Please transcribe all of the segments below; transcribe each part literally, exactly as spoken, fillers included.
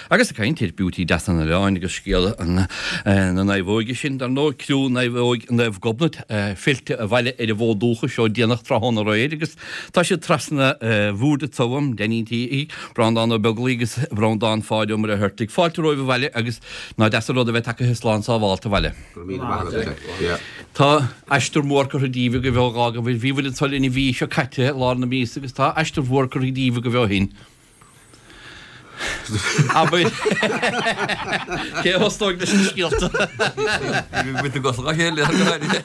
Agus a cain tíir beauty desan na leáin agus scéal an na naibhóige sin ar nó clú naibhóig an naibh gobnad filte a bhaile ar a bhdócha seo déanach trahán roiid agus tá sé trasna bhúda tom denítí brandán ó beglígus brandán fáidir mar a thuirtigh fáilte roih bhaile agus ná desaróda bheith take hislán sa bháilta bhaile. Tá eistir mórcar a díomh go bheith gága bhfuil bhíhfuil tal ina bhí seo caite lá na mí agus tá eistir mórcar a díomh go bheith hin. Aber Ke hostóg de skilta. Við gott að hella þetta.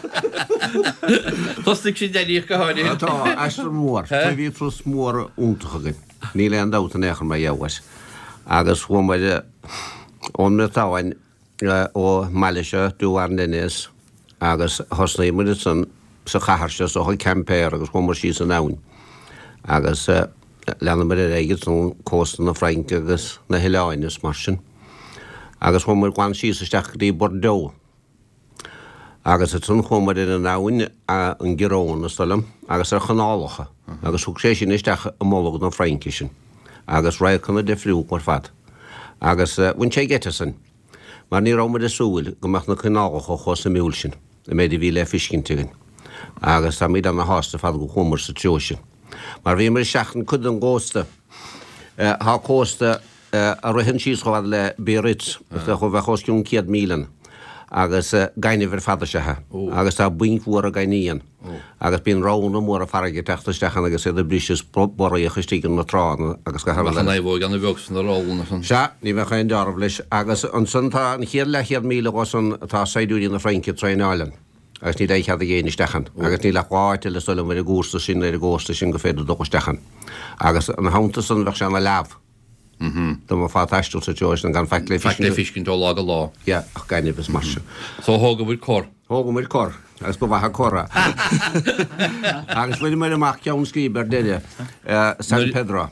Hostóg sé deilir go háni. Tá eistir mór, tá við frá smór úntagin. Ní le anda út nechar mai jawas. Agus hon var on með táin og Malaysia du arnenes. Agus hosnai með san sa khaharsja so hoi camper agus hon mar sísa naun. Agus Lena mar réigid son cóstan na Frank agus na Hiláinis marsin. Agus hon mar gwan sísa steach di Bordeaux. Agus a tún hon mar in a naun an Girón na stolam, agus ar chanálacha. Agus húg sé sin isteach a mólagad na Frankisin. Agus raig chuna defriúg mar fad. Agus wun sé getasan. Mar ní rá mar a súil gomach na chanálacha chos a miúlsin. A médi vi le fiskintigin. Agus a mid an na hásta fad go chumar sa tjósin. Maar wie maar zeggen kunnen goosten. Ha kosten a roihin síos go le Beirut, go bheith chosciún céad mílan. Agus gaine ver fada sethe. Agus tá buin fuair a gainían. Agus bíon rána mór a farige techtastechan agus idir brises boraí a chustígan na trán agus go hafa naibhóig an bheogs na rána san. Se, ní bheith chain darb leis agus an san tá an chéad le chéad míle go san tá saidúí na Franki Treinálan. Agus ní déich had a géine stechan. Agus ní le cháit le stola mar a gústa sin ar a gósta sin go féidir do stechan. Agus an haunta san bheith se an a leab. Tá má fá taistúil sa teois an gan feic le fiscin. Feic le fiscin tó lága lá. Ja, ach gaine bes marse. So hóga bhfuil cor. Hóga bhfuil cor. Agus bu bhaitha cora. Agus bhfuil mar amach ceann scríbar deile. San Pedro.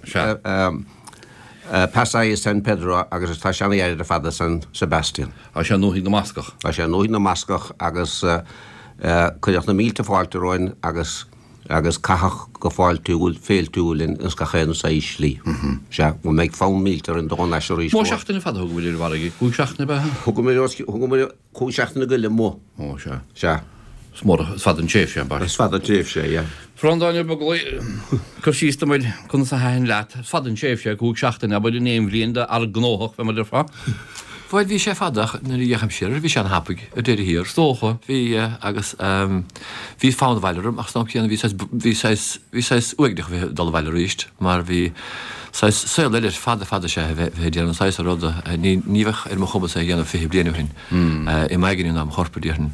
Passai San Pedro agus tá seanna éidir a fada San Sebastian. A sé nóí na mascach. A sé nóí na mascach agus chuideach na mílte fáilte roin agus agus cachach go fáiltúil féiltúilin ins gachéan sa íslí. Se, go méid fán míltar an dón eisiau rísbó. Mó seachtainna fada thug bhfuil bharigi? Cúig seachtainna bethe? Thug mé cúig seachtainna go le mó. Ó, se. Se. Smór fad an tséf sé, bar. Fad an tséf sé, ja. Frondáinir baglaí, cur sísta muid chun sa hain leat, fad an tséf sé, cúig seachtainna, bud in éim bhlianda ar gnóthach fe mar dir fá. Fáid bhí sé fadach na dhécham siar, bhí sé an hapig a déir hir. Stócha, bhí agus bhí fáin bhailerum, ach snám chéanna bhí sais uigdach bhí dal bhailer ríist, mar bhí sais leidir fada fada sé bhí déanna sais a roda, níbhach ar mo chumba sé dhéanana fi blianú hin, i maigenin am chorpadíarn.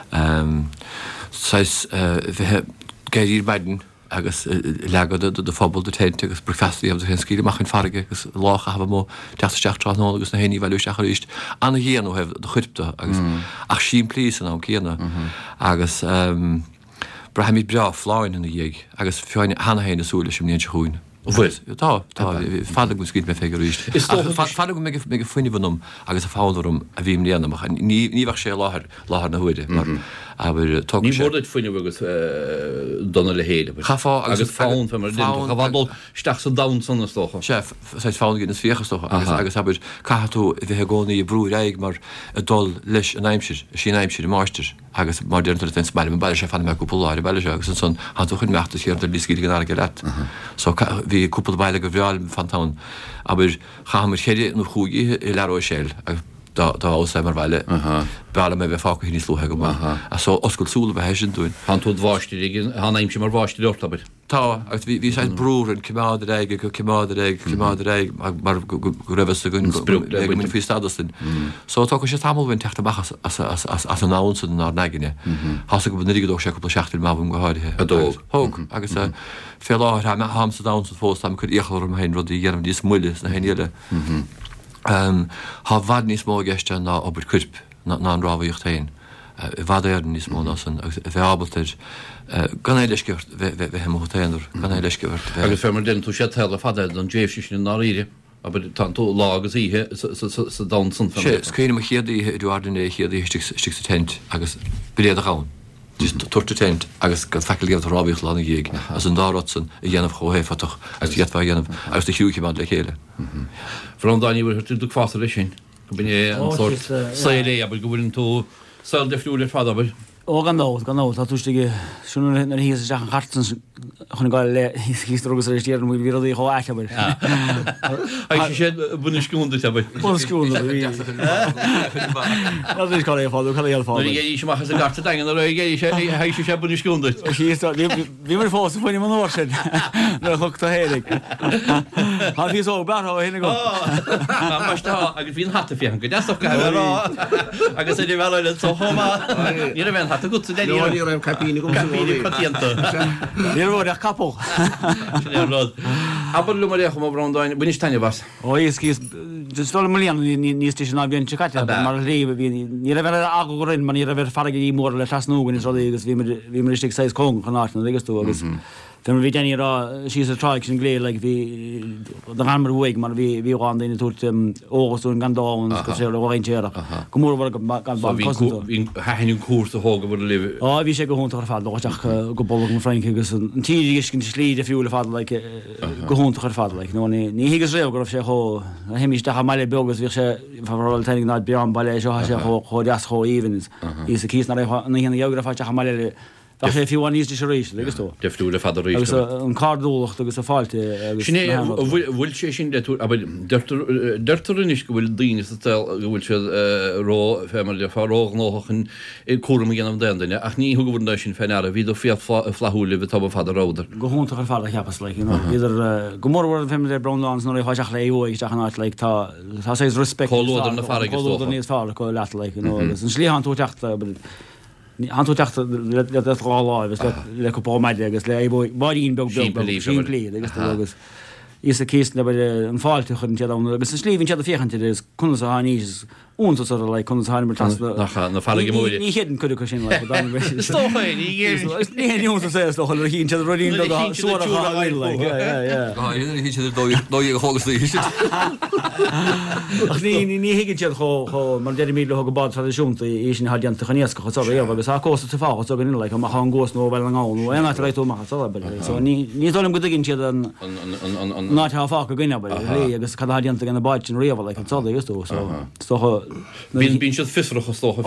Sais bhí gairír baidin, agus legada de fphobal de teinte agus professí am hen scíide mach an farige agus lácha hafa mó teasteach trasná agus na héí bhilú seach ríist anna héanú heh do chuirpta agus ach sín plís an am céanna agus bra mí bra fláin in na dhéig agus fiáin hana héna súla sem níon chuún. Bhuiid? Tá, tá, fada go scíid me fégur ríist. Fada go mé go fuinine bhannom agus a fáilm a bhím léanamach. Níhah sé láthir láthir na huide. Ní bhórdaid fuinine agus donna le héile. Chafá agus fáin fe mar dinta. Chafádul steach sa daun sanna stocha. Sef, sais fáin gin is fíochastocha. Agus habir cahatú i bheitthe gcónaí i brú réig mar a dul leis an aimsir, sí aimsir i máistir. Agus mar déantar ten bailm, bailir sé fanna me cúpláir, bailir sé agus an son hanú chun meachtas chéar dar líscíide gan aige leit. So bhí cúpla baile go bhreáil fantán, aber chahamir chéide nó chúigi i leró séil. Da ósa mar bhaile beala me bheith fáca híní slúthe go má. A so oscail súla bheith sin dúin. Han túd bháistíí, han aimim sem mar bháistí ortabit. Tá, agus bhí sais brúr an cimád réige go cimád réig, cimád réig mar go rahas a gunn min fí stadastin. So tá sé tamilhain teachta bachas as an náunsan ná neigine. Hása go b nirig dó sé go seachtil mábham go háirithe. A dó. Thóg, agus fé láthir ha ham sa dáunsan fós tam chud íochlar am hain rudí dhéanam díos muilis na héile. Tá bhad níos mó geiste ná obair cuirp ná an rábhaíocht hain. I bhd éan níos mó as an bheith ábaltir gan é leisceart bheith hemótainir, gan é leisceart. Agus fé mar den tú sé teile fadaid an déifhsí sin ná ríide, aber tan tú lágus ihe sa dansan. Sé, scríine a chéad ihe dúardan é chéad í stig sa tent agus bréad a gáin. tuairte tent agus go feicilíomh rábíoch lána dhéag as an dárotsan i dhéanamh chohéfatach as dhéadfa dhéanamh agus de hiúcimán le chéile. Bhrán daíhfuir tú fásta lei sin, go bin an sort saolé a go bhfuiln tú saoil de fiúil fadabil. ó gan nó gan nó tá túiste siúna ar hí seach an chartan chuna gáil le hístragus ar tíar mú víí cho echabar. sé buna sciúnda te Bsciúna gáil fáú chu fá. í semach a garta dagan a gé sé sé buna sciúnda. Bhí mar fása faoine man áir sin na chugta héig. Tá hí ó bar héna go. Tá agus bhíon hatta fian go deach rá agus é bhile thoma í a bhein hat go Ní capína go Ní bhór a capó. Aber lu mar chum bráin buine taine was. Ó cí sto milíon níos tí ná bhíon tecaite mar ré ní a bheith a go rinn man í a bheith farige í mór le tasnúgan is agus bhí mar istí seis con chunána agus tú agus. Then we did any raw she's a traction glay like we the hammer wig man we we ran in tut August und Gandon und so der Ranger. Komor war kan ban kosten. In hain koers te hoge worden leven. Ah wie zeg gewoon te geval doch jag gebollen Frank gus een tidig is kin slide fuel vat like gewoon te geval like no ni ni higes reg of zeg ho hem is da mal bogos wir se for training night beyond ballet jo ha se ho ho das ho even is the keys na ni hin geography ja mal Dat sé fiú níos de rééis legus tó. Defú le fadar rééis. an cardúlacht agus a fáilte Sinné bhfuil sé sin deú deirtar is go bhfuil daine bhfuil se rá fémar le fárág nóchan i cuam gannam daine ach ní thu bhn sin fénar a bhí fé flaúla bh tab fadar ráidir. Go húnta ar fád chepas le idir gomór fé le Brownlands nó háiseach le óig deachchan le tá tá sé respect na far níos fá go le le agus an slíhan tú teachta Han tú techt rá le go meide agus le barín be lí agus agus is a cíist le an fáilte chun te agus slíhín te a féchan is kun a níos únta le chun haimar na fáige mú. Ní héan chu sin le níúnta sé le hín te roín hógus ní higann tead cho mar de mí le go bad tradiisiúnta í sin hadanta chanéasca chu é agus a cósta te fá so gan le chu má gós nó bhil an gáú ena réitú má ní tolum go ginn siad an ná fá go gine lé agus cadíanta gan báid sin riamh le tá agus tú Bín bín siad fisrach stocha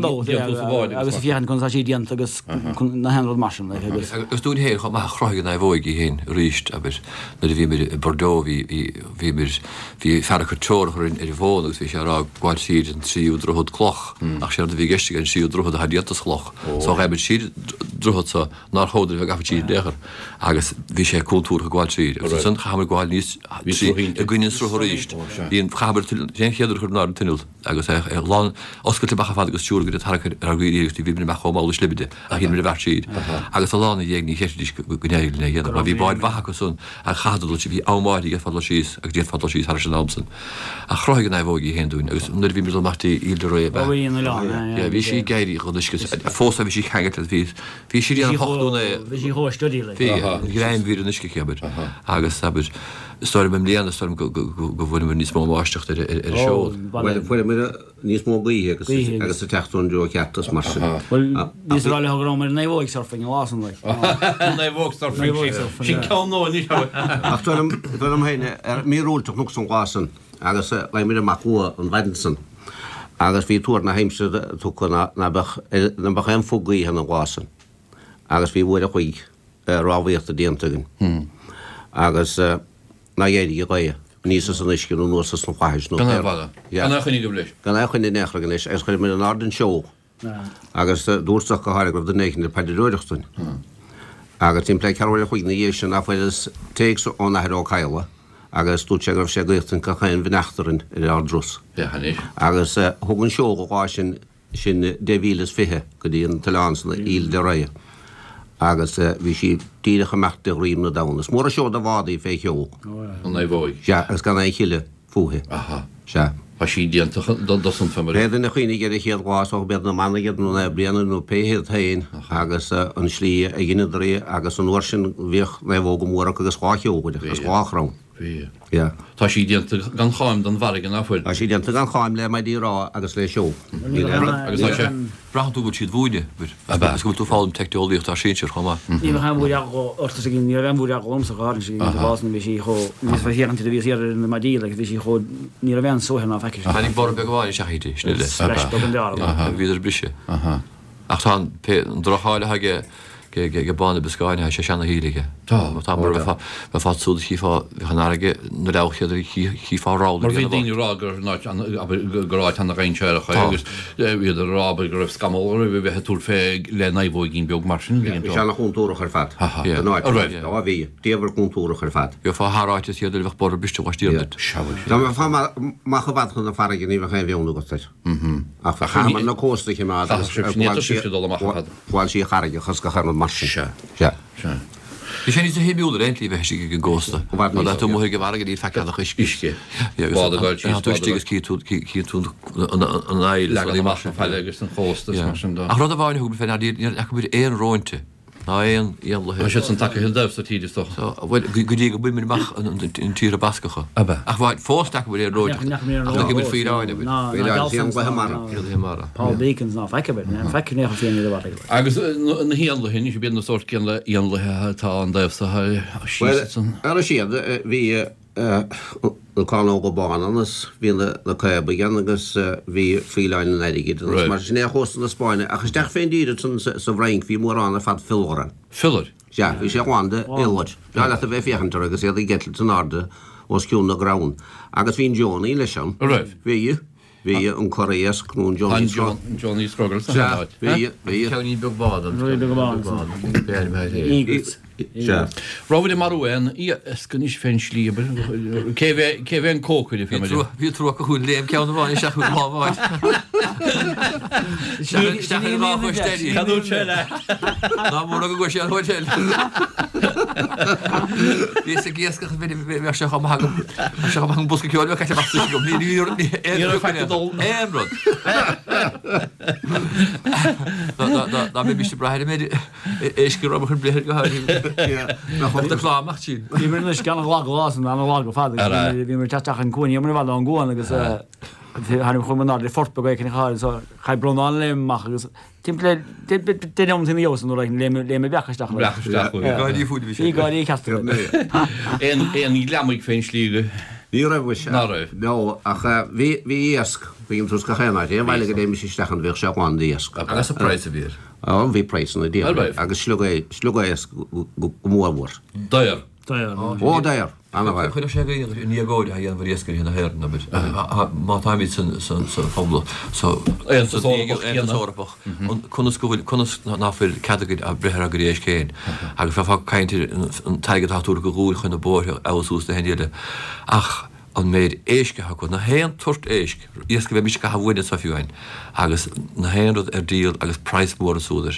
agus fian chun sí díanta agus na hen mar agus dún héir chu má chrágan na bhig í hén ríist a na bhí mir Bordeaux hí mir hí fer chu teirinn ar bhin agus bhí sé rá gháil siad an tríú drochud cloch ach sé bhí geiste an siú drochud a hadíantas chloch so raibh siad drochud sa ná hóidir bheith gafa tíad déair agus bhí sé cultúr go gháil siad san chamar gháil níos a gine stro ríist híon chabar chéidir chu ná tunil agus lá oscail bacha fád agus túúr go argéígus tí bhí me chomáil slibide a hí mir bhar siad agus a lána dhéag ní chéidir gonéil le héad a bhí báid bachaún a chadal si bhí ámáid ge fá síos a dé fá síos har an amsan a chráig an bhóg í henún agus nu bhí mir martí íidir ré bhí sí gaiirí chu fós bhí sí chegat ví hí si an choúna sí hóstudí le réim ví an isce cheabir agus sabir Stoir mem léana storm go bhfuil níos mó máisteach ar seo. Fuir níos mó buí agus agus a techtún jo cetas mar sin. Níos ráile hrá mar néhóig surfing lásan le. Néhóg surfing sin cá nó ní. Ach am héine ar míúlteach nu san gásan agus le mí amachua an Wedensen. agus bhí túair na heimse túna na bach an fogaí an gásan. agus bhí bhfuir a chuig ráhíocht a déantagan. agus na dhéidir gaie níos san iscin nó nuas san cháis nó. Gan chunig go blis. Gan chuinna nechragan is agus chuir an ardan seo agus dúrsaach go háir go den néchan peidirúireachtain. agus tím le ceir chuig na dhé sin a bhfuil téic ó na ó caiile agus tú sé goh sé gochttain go chain bhnachtarin ar ardrus. agus thugann seo go gá sin sin déhílas fithe go dtíon talánsanna íl de raie. agus bhí si tíirecha meachta riom na danas. Mór a seo a bhádaí fé cheó. An bhóig. Se agus gan é chiile fuhe. Se. A sí díanta san fe. Réidir na chuoine gur chéad gháás ó bed na manaigead nó na blianana nó péhéad hain agus an slí a gine ré agus an uair sin bhíoh na bhóga móra agus gháceóide agus gháchrám. Ja. Tá sí dieanta gan cháim don bhargan áfuil. A sí dieanta an cháim le mai dí rá agus le seo. Braú go siad bhúide go tú fáil teolíocht tá séir chumá. Ní bhú orta gin ní an bhú agóm sa gáin sí bhásna bhí sí cho níos bhéan tí víar na madí le bhí sí cho ní a bhéan sohanna fe. Hanig bar beháil seaítí snile víidir brise. Ach tá droáile haige ge banna beskáine sé sena híige. Tá mar fatsúd híá chanáige na lechiad híárá. hí daoinerágur goráid anna réinseach agus viidir rába go raibh scamóir bh bheit túr fé le naimhó ginn beag mar sin sena chuntúra chu fat. bhí déhar chuntúra chu fat. Go fá háráite iadidir bh bor biste bhatíir. Tá fá má chobad chun na fargin í ché bhéúna go. A chaman na cósta má bháil sí charige chus go chu mar se. Is sé ní a héúil réintlí bheit si go ggósta. le tú mthir go bhharga í feiceach isce. tuistígus cí tú tú an éil le mar feile agus an chósta. A rud a bháin thuú fé ach bud éon rointe. ná éon íon sé an take debh sa tíidir go dí go buimiid meach an tíre bascacha. Ach bhaid fósteach bud é roiide bud fíráine Paul Bacons ná feicebeid feicinnéach féin bhar. Agus na híanla hin sé bíon na sort cin le íonlathe tá an debh sa Ar siad bhí cá go bánanas hí le chubagan agus bhí frílein aige mar sinné hósta na Spáine agus deach féin díad sa bhrein hí mór anna fad fillran. Fillar? Ja, hí sé bháinde illaid. Bá le a bheith féchantar agus iad i getla an arda os ciún na grán. Agus hín Johnny lei sem. Bhí hí an choréas cnún Johnny Johnny Scroggle. Bhí ceanní beaghád Robert de Marúin í gon is féin slíbe cé bhéh cócuid fi Bhí trú go chuún léim ceanna bháin se chuún láháid. Cadú se le ná mór go go sé hotel. Bhí sé géasca bhí se se an busca ceáil caiite go ní érod. Dá mé bíiste breide mé éisci rob chun bléir go háir. chláach sí. Bhí mar is gan láás an lá go fad bhí mar teach an cúin mar bhil an gúin agus hanim chumaná de fortpa cin cháir cha brán léach agus timppla déom tí Josan le le bechasteach gáí fúd í gáí ce. éon í leamaigh féin slíige. Ní raibh nó a bhí éasc bhíon trús go chéna é bhile go déimi sí stechan bhíh se bháin díasc. Agus a preis a bhír. An bhí preis na dí agus slugéis go mórhór. Dair? Ó dair chuir sé níagóide a dhéanamh réascair hena héirna má táid san fóbla árapach chunas náfuil cadagaid a brethir a go rééis céin agus fá caiintir an taigetáú go gúil chun na bóthe áústa hendiile ach an méid éiscethe chu na héan tuairt éisc íosca bheith mis go bhhaine sa fiúhain agus na héanrad ar díal agus preismór asúidir.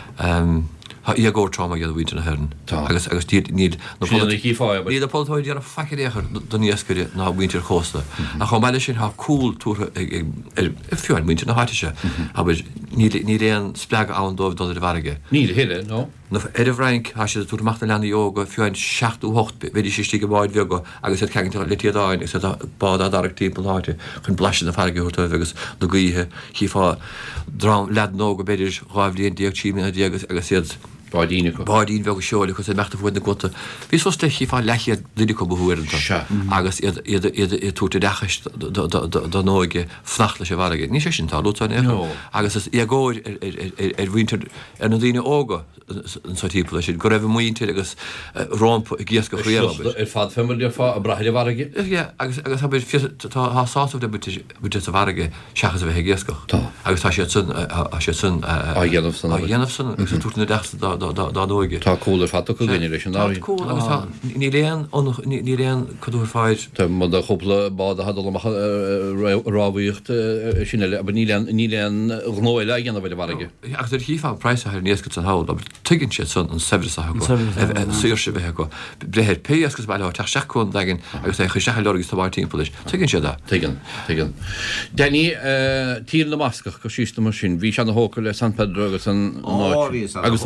Tá í ggó trauma a bhíte na heann agus agus níd Ní apóid ar a feiceéchar don níoscaire ná bhaintear chósta. A chu meile sin th cool túra fiúin muinte na háitiise a ní réon spleag an dómh do a bharige. Ní hiile nó? Na idir bhreink há sé túachta lena jóga fiúin seaachú hocht beidir sé tí báid bhega agus ceint letíadáin gus bád adarach timp háte chun bleisi na fargeúirta agus do gaíthe hí fá lead nó go beidir ráimhlíon díag tíimi a díagus agus siad Bádíine Bádín bhega seola chu sé meachta fuin na gota. Bhís fásta hí fá leichiad duine go bhúiranta agus iad túta dechas don nóige fnachla sé bharige. Ní sé sin tá lútain é agus is agóir ar bhhaintear ar na dtíine óga an sátípla sin go raibh muointe agus rompa i gcías go chréalbe. Ar fad fimir fá a brathir bharige? agus agus tá sásamh de bute a bharige seachas a bheith gcéascach. Agus tá sé sun sé sun a dhéanamh san dhéanamh san agus túna dechasta dá nóige. Tá cólar fat go gine leis an dáí. Ní léon ní réon chuúr fáid. Tá má a chopla bád a hadal rábhaíocht sinile a ní léon gnóil le ghéanana bhile bharige. Agus ar híá preis a níosca an háil, a tuigann siad san an sebhir a suúir se bheitthe go. Brethir péascas bailile te seachún dagin agus é chu secha legus tá bhar timppla leis. Tuigann siad. Tuigann tuigann. Déní tí na mascach go sísta mar sin, bhí se na hóca le San Pedro agus an agus an pobl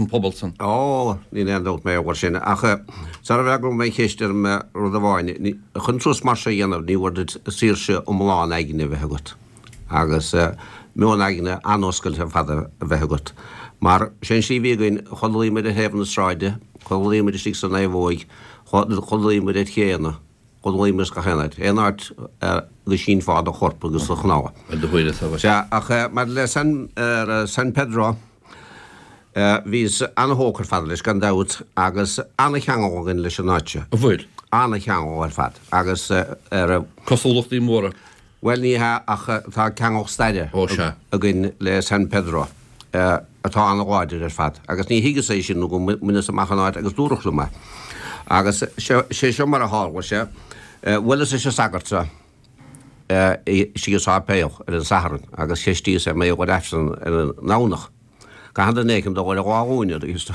san. Ó, ní endát mé bhar sinna. Acha sa bheith go mé chéisteir me rud a bháin. chun trús mar sé dhéanamh ní bhar síirse ó mláán aigeine bheith agat. Agus mún aigeine anóscail a fada a bheith agat. Mar sin sí bhígain chodlaí me a hefn na stráide, chodlaí me sí san éhóig, chodlaí me a chéana, chodlaí me go chenaid. Éart go sin fád a chorpa agus a chnáha. Ach mar le San Pedro vís anna hócar fad leis gan dat agus anna cheangógan leis an náite. A bhfuil? Anna cheangógar fad agus ar Cosúlacht í móra? Well ní ha ach tá ceangóg staide a gin le San Pedro atá anna gáidir ar fad. Agus ní higus é sin go munas amachchanáid agus dúrachlu me. Agus sé seo mar a háhar sé, bhfuil sé se sagarta sigus á péoch ar an saharan agus chéistí sé mé go efsan ar an nánach. Ga han nekem do gáúine just.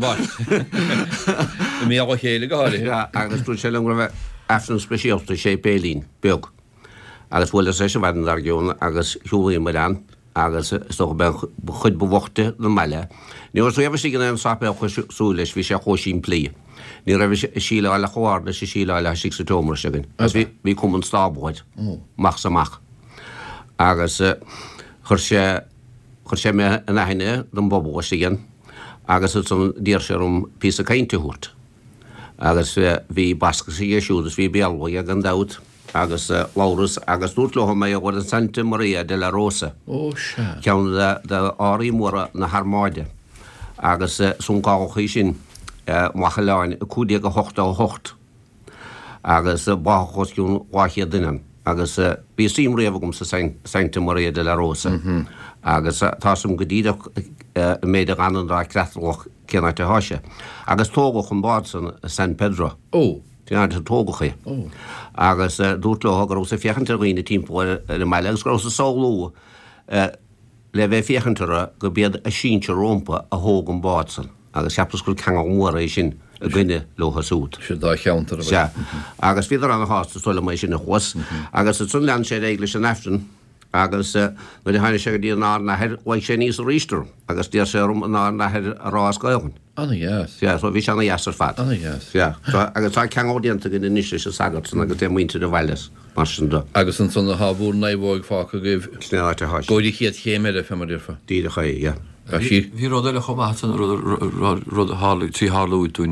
mé á chéile gáí. agus tú sé go eftan speisialta sé bélín beg. Agus bhfuil sé se bhaan argiún agus hiúí mar an agus sto ben chud bhachtte na meile. Ní so ef sí an sapé sú leis hí sé chósín plí. Ní ra síle eile choáne sé síle eile si sa tomar segin. hí cum an stábhaid mach samach. Agus chur sé chur sé me an aine don bobbáiste igen, agus son dír sé um pí a caiintehút. Agus hí basca sé éisiúdas hí bealha ag an dat, agus Laurus agus dútloha mé a an Santa Maria de la Rosa. Ó se. Cean de áí móra na Harmáide. Agus sun gáchaí sin macha leáin cúdia go hocht á hocht. Agus báchosún bháché duine. Agus bí sim réhgum sa Santa Maria de la Rosa. Agus tá sem godíach méidir anrá cretalach cinnaite háise. Agus tógach an bád san San Pedro. Ó. Tí tógaché. Agus dútlo gur sa fiochantarghine timppóir na meile agus gro sa sólú le bheith fiochantar go bead a sínte rompa a hógan bádsan. Agus seapascúil ceá móra é sin a gine lochasút. Se dá cheantar. Agus fiidir an hásta sola mé sin na chus, agus sun lean sé éigle an eftan, agus nu de haine sé dí ná nahead bhaid sé níos rístor, agus dí sérum ná nahead arás gagan. Anna yes. Ja, so bhí sena jaasar fad. Anna yes. Ja, agus tá ceádianta gin níos se sagat san agus dé muinte de bheiles mar sin do. Agus an sanna habú naibhóg fácha goibh Snéáte háis. Góirí chiad chéime fe mar dirfa. Díide chaí, ja. Hí rud eile chomatan rud háú tí háúún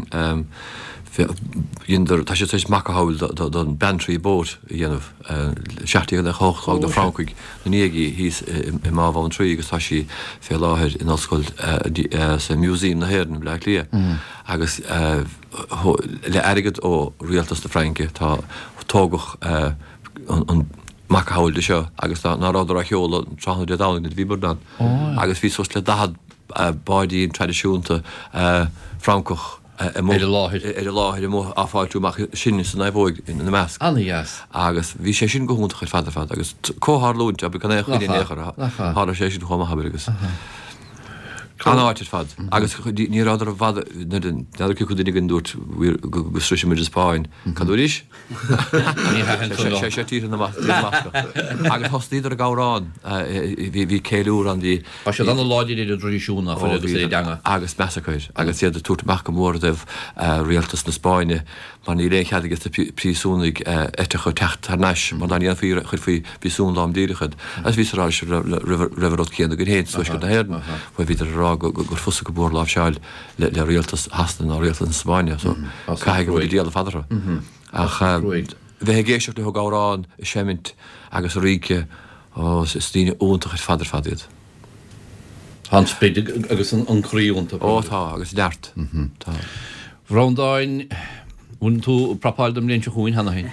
idir tá sé teéis macaáil don bentrí bót dhéanamh seaachtaí le chochtág do Frankig na níigi híos i mábháin trí agus tá sí fé láthir in osscoil sa muúsím na héan le lia. Agus le airigad ó rialtas na Franke tá tógach an macaáil de seo, agus tá nárádar a cheola trá de dáin na bhíbardan. Agus hí sos le dahad báidíon tradiisiúnta Francoch Idir láthir. Idir láthir mó áfáiltúach sin san éhóig in na measc. Anna yes. Agus bhí sé sin gohúnta chuid fada fad, agus cóthárlúint a bu gan échuí néchar há sé sin chuma habirgus. Áitir fad. Agus ní ráidir bhd neidir chu duine an dút go strisisi muidir Spáin. Cadúis? sé sé tí na agus hostíidir a gárán hí céú an dí. Ba se an láidir idir tradiisiúna é deanga. Agus mesacuir, agus iad túirtach go mór deh rialtas na Spáine, man í réchead agus prísúnig éte chu techt tar neis, mar an íon chur faoi bísún lám díirichad. As ví rá riverrod céan go héin suis go nahéirn, fu viidir rá gur fusa go bór láh seáil le rialtas hastan á rialtas na Spáine, so cai go bhfuil díal fadra. Ach bheit géisiocht le gárán i sémint agus ríce ó tíine úntaach chuid fadar fadiad. Hans beidir agus an chríúnta. Ó tá agus leart. Bhrádáin bhain tú propáildum léonse chuin hena hain.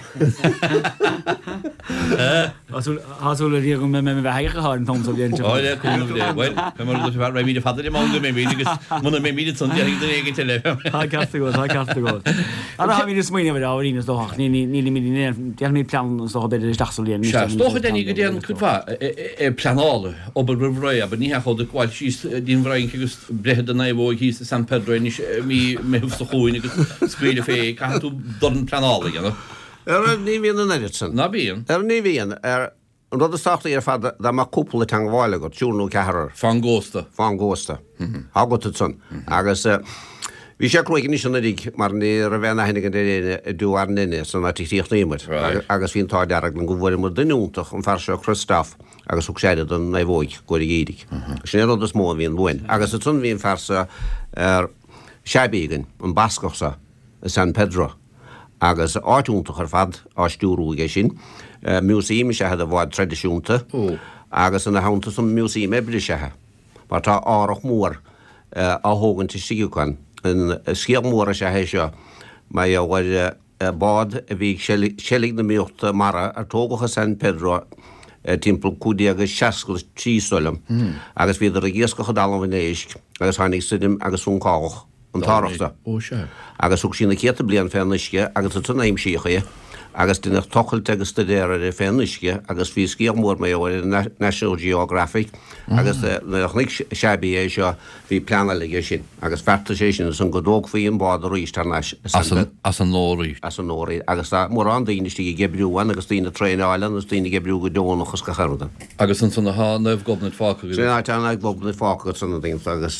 Hasúla rí go mé bheith heiche háin tom léonse. Áile chuna bhfuil, well, fe mar bhar mé míide fadar mága mé míidegus muna mé míide san deag den éigen tele. Tá ceasta go, tá ceasta go. Ana ha mí smuoine bh áínas dóach, ní ní mí deal mí plan sto beidir isteachsa léon. Stocha dénig go déan chudfa planála ob rih a ní chu de gháil síos dín bhrain agus brehead an éhóg hí San Pedro mí méhústa chuin agus scríle fé tú don planála gan. Er ní bhíon an Edison. Na bíon. Er ní bhíon ar an rud stáachta ar fad dá má cúpla tan bháile go túúnú cehar Fan ggósta. fá ggósta há go san agus bhí sé cruig ní sanna rig mar ní a bhena hennig an réine dúhar nine san na tíochtníimiid agus hín tá dearag an go bhfuir mar duúntaach an fer seo Christoph agus ug séide an na bhóig go géidir. Sin rud is mó híon bhin. Agus a tún híon fersa ar sebígan an bascochsa San Pedro agus áúntaach ar fad á stúrúige sin. Museum se a bháid tradiisiúnta agus an na hánta san museum ebri sethe. Mar tá árach mór á hógan tí siúáin an sciamóra se hé seo mai bhhaid bád a bhí selig na míochtta mara ar tógacha San Pedro timppel cúdi agus seacail trísolam agus bhí a géascocha dalmhanéisic agus hánig sidim agus ún cách an táachta. Agus ug sinna chéta blian fénniske agus a tunnéim síchaie agus duine tochailte agus studéir ar fénniske agus bhí scíamór mé bhfuil National Geographic agus nig sebí é seo bhí planalaige sin agus ferta sé sin san go dóg faoon bád a ríist as an nóí as an nóí agus mór an daoinetí gebrúhain agus tína tréáile agus tína gebrú go dónachas go charda. agus an sanna há neh gobna fáca Sé gobna fáca sanna d agus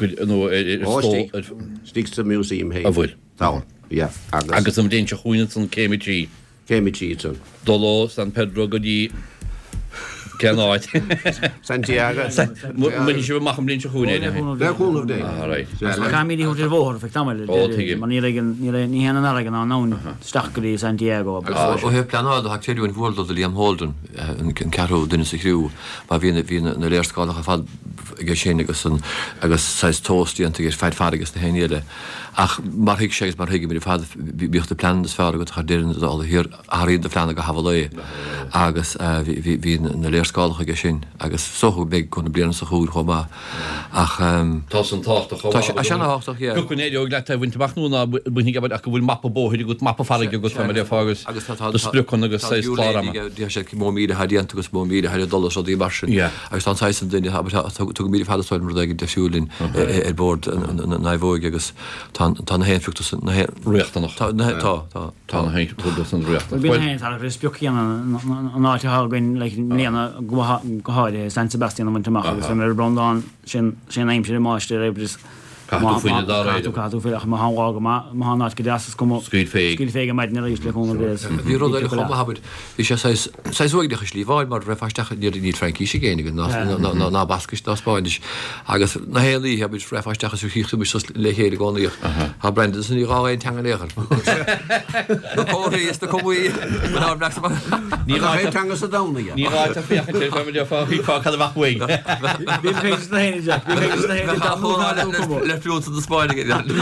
stísta museum hé bhfuil tá agus am déint chuoine san céimití céimití tún. Doló San Pedro go dí ceáid. Santiago Mu si bh macham blin chuúine leúnmh dé. Camí hút bhór fe tamil ní héan agan an nán stachaí Santiago. ó heh planád ha téún bhil a líam Holden an ceú duine sa chrú má bhína hína na léirscálacha fad gur sin agus agus seis tóstí an gur feid fágus na héile. Ach mar hiic sé mar hiigi mé fad bíocht de plan is fear go chu déirn all hir aíon de planna go hafaléie agus hí na léirscálacha go sin agus sochu bé chun blian sa chuúr chomá ach Tá an tácht chunéidir le bhaintach núna bunig a go bhfuil mappa bóhidir go mappa farige go mar fágus spruchan agus sé sé mó míide hadíanta agus mó míide heidir dollar so dí mar agus tá san duine tu mí fááil mar ag defisiúlinn ar bord na bhóig agus tá héfucht réachtanach tá tá hé an récht. Bí spiocían an áiteáin le líana goáide San Sebastian am teach agus mar brandán sin sin aimim sé máiste rébris Catú féach má háá háná go deas go Scríd féig. Scríd féige meid na éis le chuna rééis. Bhí ru chum habid hí sé séúidecha slíháil mar réfaisteach ní ní Frankí sé géige ná bascis dá Spáinis agus na héalaí habid réfaisteach sú chiú le chéad gáíoch Tá brendan san í ráin teanga léchar. Nóí is comí Ní rá teanga sa dána. Ní ráit a fécha fé fá hí fá cad bhhaing. Bí fé na héine Jack le fiú de Spáine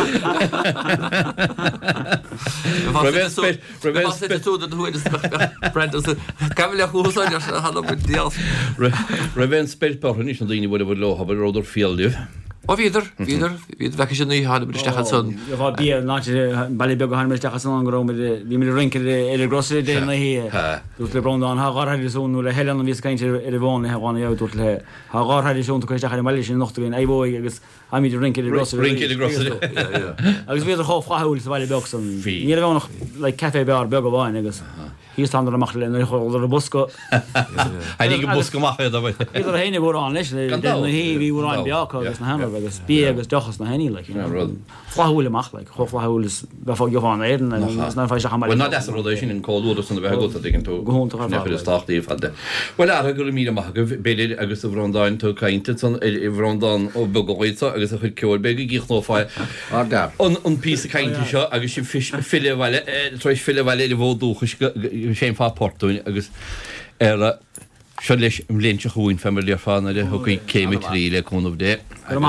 Camile chuúsáid dí. Raven spelpáir ní an daoine bhfuil bh lo hab róidir fialliú. Ó víidir víidir ví ve sin í há bestecha son. bí ná bailbe han meistecha san anró hí mé rinke er grosse dé na hé. Dús le brand an hááidirúnú le hean vís kaint er bháinna heáinna dút le hááidirún chuisteach meile sin nochtaín éhóig agus ha mí rinke gross rinke gross. agus viidir há fáúil sa bailile besan. Ní bh noch le café bear be bháin agus. Hí stand amach le choidir a busco. Haí go busco macha a bh. Iidir héine bhór an leis hí hí bhráin beá agus na han agus bí agus dochas na henní le fáúlaach le choáúlas befá Johan éan ná fe ná de sin an cóú san bheit go ginn tú gohúnta stáchtaí fadde. Well a gur mí amach go béidir agus a bhrádáin tú caiinte san i bhrádán ó beáidsa agus a chu ceir be gích nóáil an pí a caiinte seo agus sin fihile treéis fihile i bhdúchas sé fá portúin agus ar se leis im léintse chuún fe le fána le thuí céimi tríle chunmh dé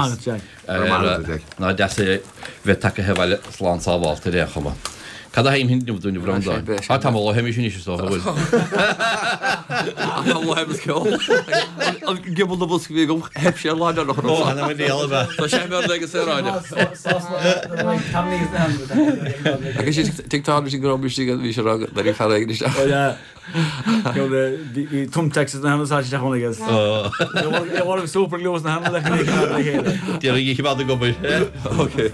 ná de bheith take heile slán sáháilta ré chuma. Cad a haim hinú dúna bhránda. Tá tá má heimi sin is bhfuil. Gibal na bus bhí gom heb sé láidir nach Tá sé mé legus séráide. Agus sé tiktá sin grobistí bhí sé ragad na charéiste. Tumtext na hanna chunagus. bhh superglós na hanna le. Dí í bad go buil. Ok.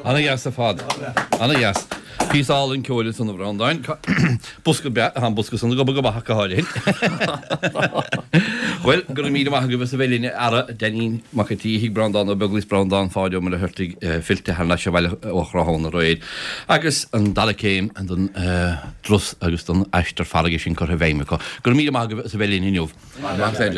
Anna jas a fad. Anna jas. Pís all in ceoil san bhráin busca be an busca san go go bacha háin. Well, gur mí amach go bh sa bhélíine ara daí mactí hí brandán a beglis brandán fáideú mar le thuirtaigh filte hena se bhile óchraána roiid. Agus an dalacéim an don drus agus don eistar farige sin chu bhéimeá. Gur mí amach sa bhélíine inniuh.